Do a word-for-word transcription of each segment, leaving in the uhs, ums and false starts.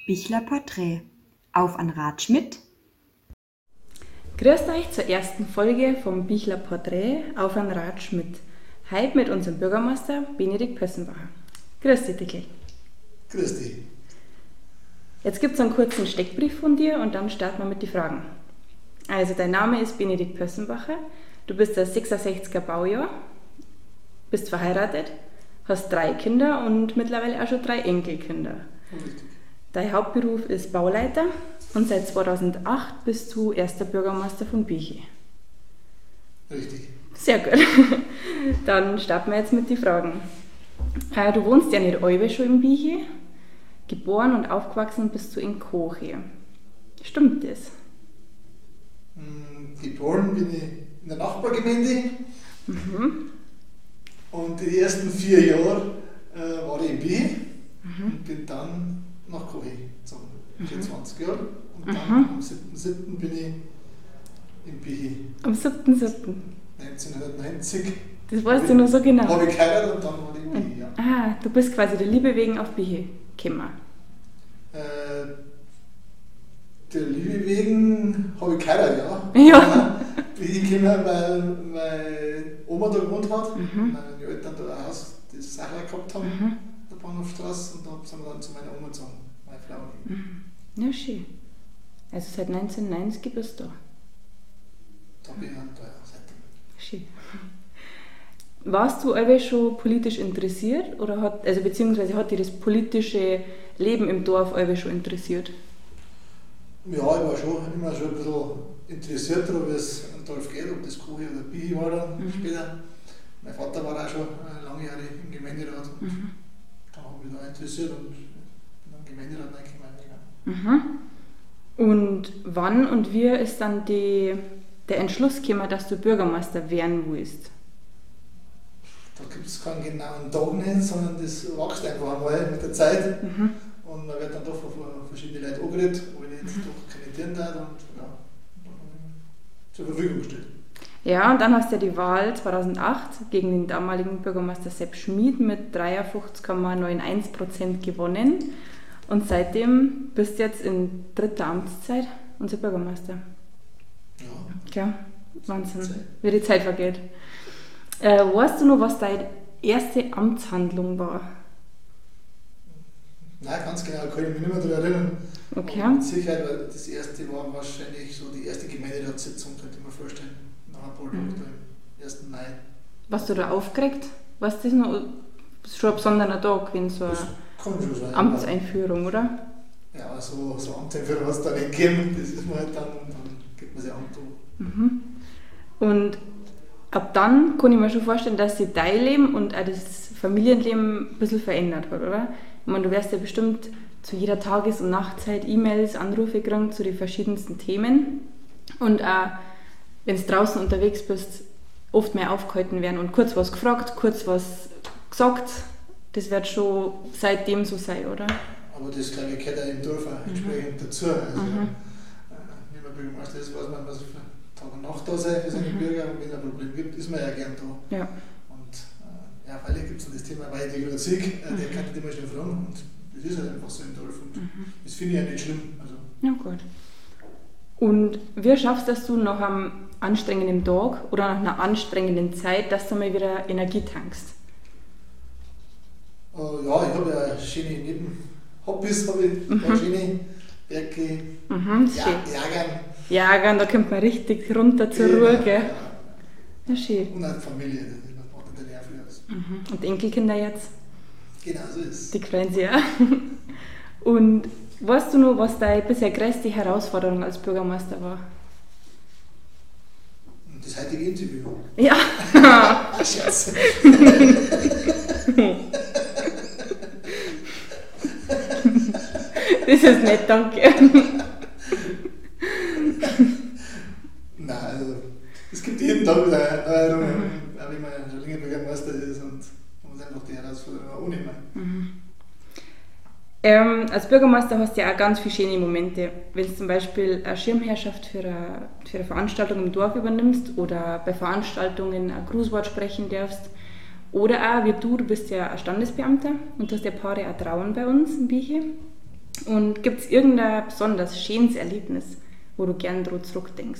Bichler Porträt. Auf an Ratsch mit. Grüßt euch zur ersten Folge vom Bichler Porträt auf an Ratsch mit. Heute mit unserem Bürgermeister Benedikt Pössenbacher. Grüß dich, Dickel. Grüß dich. Jetzt gibt es einen kurzen Steckbrief von dir und dann starten wir mit den Fragen. Also, dein Name ist Benedikt Pössenbacher, du bist das sechsundsechziger Baujahr, bist verheiratet, hast drei Kinder und mittlerweile auch schon drei Enkelkinder. Richtig. Dein Hauptberuf ist Bauleiter und seit zweitausendacht bist du erster Bürgermeister von Bichl. Richtig. Sehr gut. Dann starten wir jetzt mit den Fragen. Äh, Du wohnst ja nicht alle schon in Bichl. Geboren und aufgewachsen bist du in Koche. Stimmt das? Mm, Geboren bin ich in der Nachbargemeinde Mhm. und die ersten vier Jahre äh, war ich in Bichl Mhm. und bin dann nach Koche gezogen. Für zwanzig Jahre. Und dann Mhm. am siebten siebten bin ich in Bichl. Am siebten siebten neunzehnhundertneunzig Das weißt du noch so genau. habe ich geheiratet und dann war ich in Bichl. Ja. Ah, du bist quasi der Liebe wegen auf Bichl gekommen. Äh, der Liebe wegen habe ich geheiratet, ja. Ja. Bin ich gekommen, weil meine Oma da gewohnt hat, Mhm. weil meine Eltern da ein Haus, das Sachler gehabt haben, Mhm. der Bahnhofstraße, und da sind wir dann zu meiner Oma gezogen, meine Frau. Mhm. Ja, schön. Also seit neunzehnhundertneunzig bist du da. Da bin ich dann da, ja, seitdem. Schön. Warst du allweil schon politisch interessiert oder hat, also beziehungsweise hat dich das politische Leben im Dorf allweil schon interessiert? Ja, ich war schon immer schon ein bisschen interessiert daran, wie es im Dorf geht, ob das Koche oder Bichl war dann Mhm. später. Mein Vater war auch schon äh, lange Jahre im Gemeinderat und Mhm. da habe ich mich da interessiert und bin im Gemeinderat reingekommen. Mhm. Ja. Und wann und wie ist dann die, der Entschluss gekommen, dass du Bürgermeister werden willst? Da gibt es keinen genauen Tag nicht, sondern das wächst einfach einmal mit der Zeit. Mhm. Und man wird dann doch von verschiedenen Leuten angeredet, wo ich nicht Mhm. doch kandidieren darf und ja, dann habe ich mich zur Verfügung gestellt. Ja, und dann hast du ja die Wahl zweitausendacht gegen den damaligen Bürgermeister Sepp Schmid mit dreiundfünfzig Komma einundneunzig Prozent gewonnen. Und seitdem bist du jetzt in dritter Amtszeit unser Bürgermeister. Ja, Ja, Wahnsinn, Zeit. wie die Zeit vergeht. Äh, weißt du noch, was deine erste Amtshandlung war? nein, ganz genau kann ich mich nicht mehr daran erinnern. Okay. Aber mit Sicherheit, weil das erste war wahrscheinlich so die erste Gemeinderatssitzung, könnte ich mir vorstellen. Nach ein paar Tagen, Mhm. da im ersten Mai. Warst du da aufgeregt? Weißt du das noch? Das ist schon ein besonderer Tag, wenn so Das eine kann schon sein. Amtseinführung, oder? Ja, so, so Amtseinführung hat es da nicht gegeben. Das ist man halt dann und dann gibt man sich an. Mhm. Und ab dann kann ich mir schon vorstellen, dass sich dein Leben und auch das Familienleben ein bisschen verändert hat, oder? Ich meine, du wirst ja bestimmt zu jeder Tages- und Nachtzeit E-Mails, Anrufe kriegen zu den verschiedensten Themen. Und auch, wenn du draußen unterwegs bist, oft mehr aufgehalten werden und kurz was gefragt, kurz was gesagt. Das wird schon seitdem so sein, oder? Aber das, glaube ich, gehört auch im Dorf auch entsprechend dazu. Also, Mhm. äh, wenn man Bürgermeister ist, weiß man, was für Tag und Nacht da sein für seine Mhm. Bürger. Und wenn es ein Problem gibt, ist man ja gern da. Ja. Und äh, ja, weil gibt es das Thema Weide oder Sieg, äh, der kann nicht immer schnell fragen. Und das ist halt einfach so im Dorf. Und Mhm. das finde ich ja nicht schlimm. Also, Ja, gut. Und wie schaffst du das du nach einem anstrengenden Tag oder nach einer anstrengenden Zeit, dass du mal wieder Energie tankst? äh, ja, ich habe ja schöne Nebenhobbys, habe ich Mhm. ja, schöne Werke, Mhm, ja, schön. Jagen. Ja, da kommt man richtig runter zur Genau, Ruhe, gell? ja. Ja, schön. Und auch die Familie, das macht natürlich auch viel aus. Mhm. Und die Enkelkinder jetzt, Genau so ist es. die freuen sich auch. Und weißt du noch, was deine bisher größte Herausforderung als Bürgermeister war? Und das heutige Interview. Ja. Ah, Scherz. Das ist nett, danke. Nein, also es gibt jeden Tag wieder Erinnerungen, auch wenn man schon länger Bürgermeister ist und man muss einfach die Herausforderung auch annehmen. Mhm. Ähm, als Bürgermeister hast du ja auch ganz viele schöne Momente. Wenn du zum Beispiel eine Schirmherrschaft für eine, für eine Veranstaltung im Dorf übernimmst oder bei Veranstaltungen ein Grußwort sprechen darfst. Oder auch, wie du, du bist ja ein Standesbeamter und du hast ja ein paar auch Trauen bei uns in Bichl. Und gibt es irgendein besonders schönes Erlebnis, wo du gern dran zurückdenkst?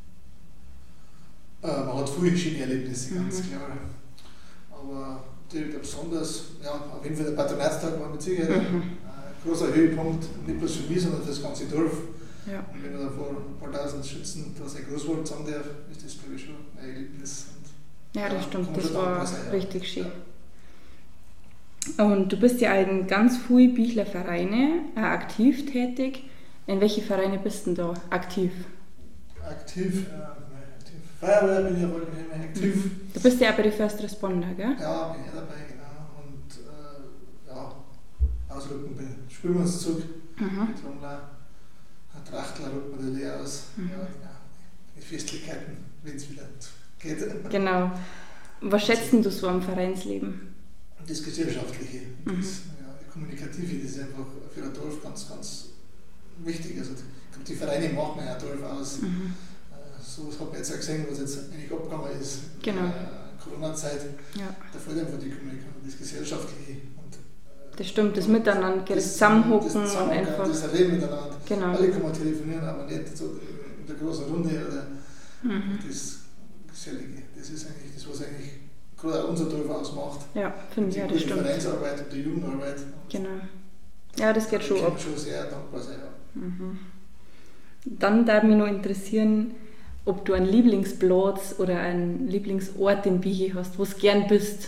Äh, man hat viele schöne Erlebnisse, ganz Mhm. klar. Aber natürlich besonders, ja, auf jeden Fall der Patronatstag war mit Sicherheit Mhm. ein großer Höhepunkt, nicht bloß für mich, sondern für das ganze Dorf. Ja. Und wenn du da vor ein paar tausend Schützen da sein Großwort sagen darf, ist das, glaube ich, schon ein Erlebnis. Und Ja, das ja, stimmt, kann man das schon dankbar war sein, ja. richtig schön. Und du bist ja in ganz vielen Büchlervereine äh, aktiv tätig. In welche Vereine bist du denn da aktiv? Aktiv, äh, aktiv. Feuerwehr bin ich aber nicht mehr aktiv. Du bist ja auch bei den First Responder, gell? Ja, bin ich dabei, genau. Und äh, ja, ausrücken bei Spülmannszug Mhm. mit Rumla. Ein Trachtler rückt man da leer aus. Mhm. Ja, ja, die Festlichkeiten, wenn es wieder geht. Genau. Was schätzt denn du so am Vereinsleben? Das Gesellschaftliche, das Mhm. ja, das Kommunikative, das ist einfach für ein Dorf ganz, ganz wichtig. Also die Vereine machen ja ein Dorf aus. Mhm. Äh, So was hat man jetzt auch gesehen, was jetzt eigentlich abgegangen ist Genau. in der Corona-Zeit. Ja, Da fällt einfach die Kommunikation, das Gesellschaftliche. Und, äh, das stimmt, das Miteinander, das das Zusammenhocken das und Zusammenhocken, einfach. Das Reden miteinander. Genau. Alle kann man telefonieren, aber nicht so in der großen Runde. Oder Mhm. das Gesellige. Das ist eigentlich das, was eigentlich gerade auch unser Dorf ausmacht. Ja, finde ich, Die ja, das gute stimmt. Vereinsarbeit und die Jugendarbeit. Genau. Ja, das geht Da schon kann ab. man schon sehr dankbar sein. Ja. Mhm. Dann darf mich noch interessieren, ob du einen Lieblingsplatz oder einen Lieblingsort in Biechi hast, wo du gern bist.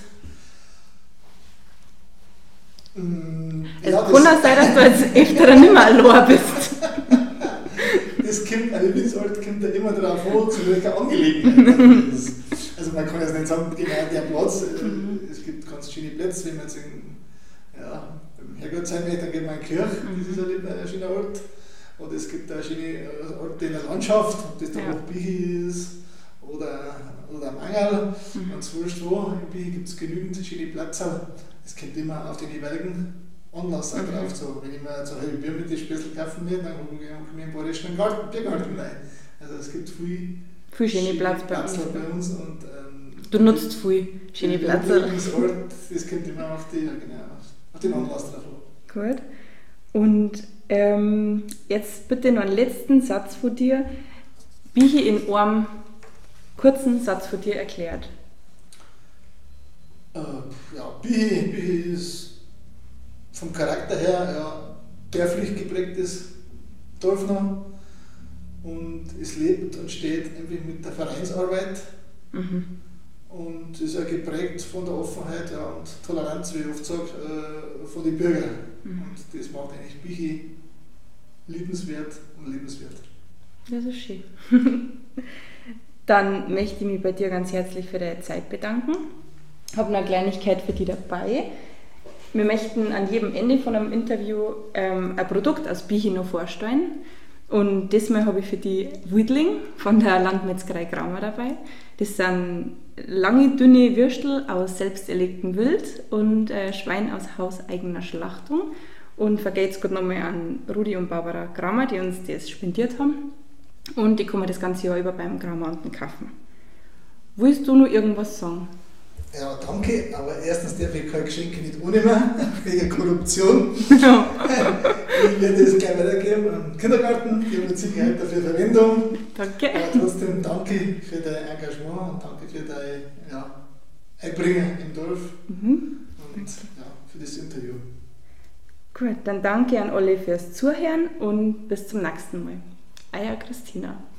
Mm, Es ja, kann auch sein, dass du jetzt öfter nicht mehr allein bist. Das kommt, ein Lieblingsort kommt ja immer darauf an, zu welcher Angelegenheit das ist. Also man kann jetzt nicht sagen, genau der Platz, äh, Mhm. es gibt ganz schöne Plätze, wenn man jetzt in, ja, beim Herrgott sein möchte, dann geht man in die Kirche, das ist ein, lieb- ein schöner Ort. Oder es gibt auch schöne äh, Orte in der Landschaft, ob das der Ja. Hochbiechi ist oder, oder am Angerl, Mhm. ganz wurscht wo. In Biechi gibt es genügend schöne Plätze. Es kommt immer auf den jeweiligen Anlass auch Mhm. drauf. So, wenn ich mir so ein halbes Bier mit den Spätzl kaufen will, dann komme ich in den bayerischen Garten, Biergarten rein. Also es gibt viel Viel schöne Platz bei uns. Plätzl bei uns. Und, ähm, Du nutzt viel schöne der Plätze. Lieblingsort, das kommt immer auf, die, ja, genau, auf den Anlass drauf an. Gut. Und ähm, jetzt bitte noch einen letzten Satz von dir. Biechi in einem kurzen Satz von dir erklärt. Äh, ja, Biechi, Biechi ist vom Charakter her ja, dörflich geprägtes Dorf noch und es lebt und steht einfach mit der Vereinsarbeit Mhm. und ist ja geprägt von der Offenheit ja, und Toleranz, wie ich oft sage, äh, von den Bürgern. Mhm. Und das macht eigentlich Biechi liebenswert und lebenswert. Das ist schön. Dann möchte ich mich bei dir ganz herzlich für deine Zeit bedanken. Ich habe noch eine Kleinigkeit für dich dabei. Wir möchten an jedem Ende von einem Interview ähm, ein Produkt aus Biechi noch vorstellen. Und diesmal habe ich für die Wildling von der Landmetzgerei Kramer dabei. Das sind lange, dünne Würstel aus selbst erlegtem Wild und äh, Schwein aus hauseigener Schlachtung. Und vergeht es gut nochmal an Rudi und Barbara Kramer, die uns das spendiert haben. Und die kann man das ganze Jahr über beim Kramer unten kaufen. Willst du noch irgendwas sagen? Ja, danke, aber erstens darf ich keine Geschenke nicht annehmen, wegen Korruption. Ja. Ich werde das gleich weitergeben am Kindergarten, die haben mit Sicherheit dafür Verwendung. Danke. Aber trotzdem danke für dein Engagement und danke für dein ja, Einbringen im Dorf Mhm. und ja, für das Interview. Gut, dann danke an alle fürs Zuhören und bis zum nächsten Mal. Euer Christina.